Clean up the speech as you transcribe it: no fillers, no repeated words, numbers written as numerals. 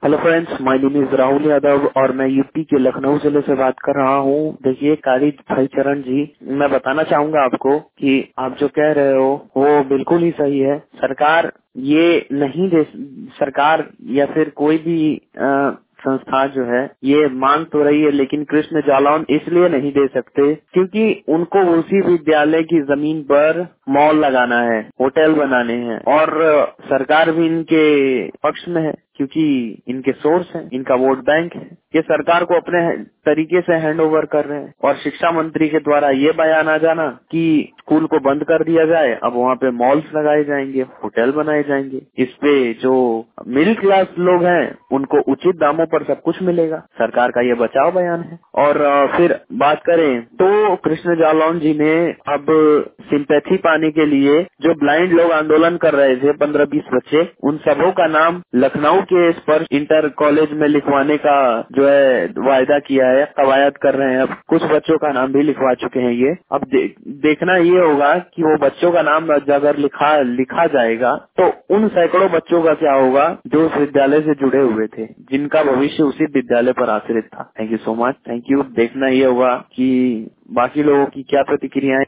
Hello friends, my name is Rahul Yadav और मैं UP के लखनऊ जिले से बात कर रहा हूँ। देखिए काली भाई चरण जी, मैं बताना चाहूंगा आपको कि आप जो कह रहे हो वो बिल्कुल ही सही है। सरकार ये नहीं दे, सरकार या फिर कोई भी संस्था जो है ये मांग तो रही है, लेकिन कृष्ण जालौन इसलिए नहीं दे सकते क्योंकि उनको उसी विद्यालय की जमीन पर मॉल लगाना है, होटल बनाने हैं और सरकार भी इनके पक्ष में है क्योंकि इनके सोर्स हैं, इनका वोट बैंक है। ये सरकार को अपने तरीके से हैंड ओवर कर रहे हैं और शिक्षा मंत्री के द्वारा ये बयान आ जाना कि स्कूल को बंद कर दिया जाए, अब वहाँ पे मॉल्स लगाए जाएंगे, होटल बनाए जाएंगे। इस पे जो मिडिल क्लास लोग हैं उनको उचित दामों पर सब कुछ मिलेगा। सरकार का ये बचाव बयान है। और फिर बात करें तो कृष्ण जालौन जी ने अब सिंपैथी पाने के लिए जो ब्लाइंड लोग आंदोलन कर रहे थे 15-20 बच्चे, उन सबों का नाम लखनऊ के स्पर्श इंटर कॉलेज में लिखवाने का जो है वायदा किया है, कवायद कर रहे हैं। अब कुछ बच्चों का नाम भी लिखवा चुके हैं ये। अब देखना ये होगा कि वो बच्चों का नाम अगर लिखा जाएगा तो उन सैकड़ों बच्चों का क्या होगा जो उस विद्यालय से जुड़े हुए थे, जिनका भविष्य उसी विद्यालय पर आश्रित था। Thank you so much. Thank you. देखना ये होगा कि बाकी लोगों की क्या प्रतिक्रियाएं